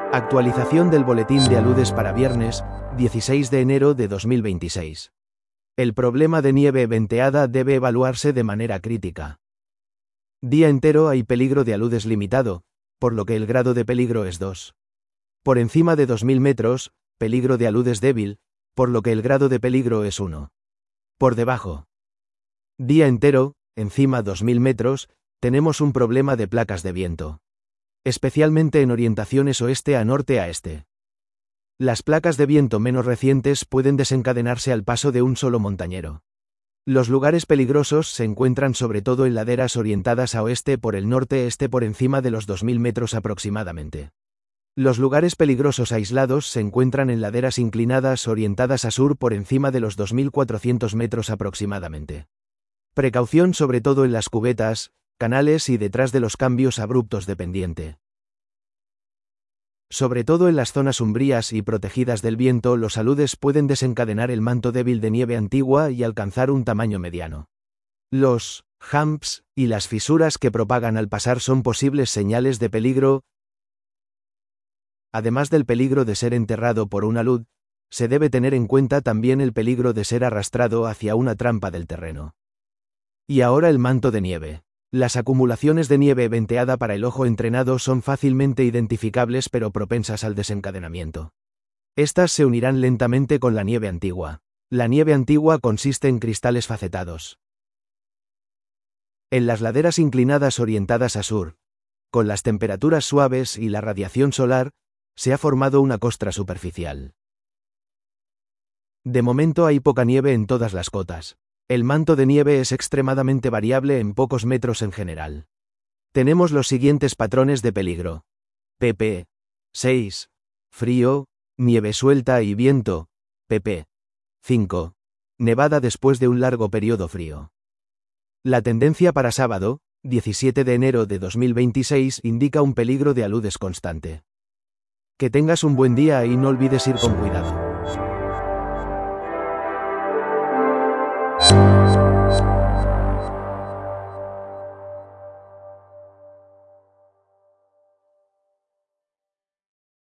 Actualización del boletín de aludes para viernes, 16 de enero de 2026. El problema de nieve venteada debe evaluarse de manera crítica. Día entero hay peligro de aludes limitado, por lo que el grado de peligro es 2. Por encima de 2000 metros, peligro de aludes débil, por lo que el grado de peligro es 1. Por debajo. Día entero, encima 2000 metros, tenemos un problema de placas de viento. Especialmente en orientaciones oeste a norte a este. Las placas de viento menos recientes pueden desencadenarse al paso de un solo montañero. Los lugares peligrosos se encuentran sobre todo en laderas orientadas a oeste por el norte-este por encima de los 2000 metros aproximadamente. Los lugares peligrosos aislados se encuentran en laderas inclinadas orientadas a sur por encima de los 2400 metros aproximadamente. Precaución sobre todo en las cubetas, canales y detrás de los cambios abruptos de pendiente. Sobre todo en las zonas umbrías y protegidas del viento, los aludes pueden desencadenar el manto débil de nieve antigua y alcanzar un tamaño mediano. Los humps y las fisuras que propagan al pasar son posibles señales de peligro. Además del peligro de ser enterrado por un alud, se debe tener en cuenta también el peligro de ser arrastrado hacia una trampa del terreno. Y ahora el manto de nieve. Las acumulaciones de nieve venteada para el ojo entrenado son fácilmente identificables pero propensas al desencadenamiento. Estas se unirán lentamente con la nieve antigua. La nieve antigua consiste en cristales facetados. En las laderas inclinadas orientadas a sur, con las temperaturas suaves y la radiación solar, se ha formado una costra superficial. De momento hay poca nieve en todas las cotas. El manto de nieve es extremadamente variable en pocos metros en general. Tenemos los siguientes patrones de peligro. pp. 6. Frío, nieve suelta y viento. pp. 5. Nevada después de un largo periodo frío. La tendencia para sábado, 17 de enero de 2026, indica un peligro de aludes constante. Que tengas un buen día y no olvides ir con cuidado.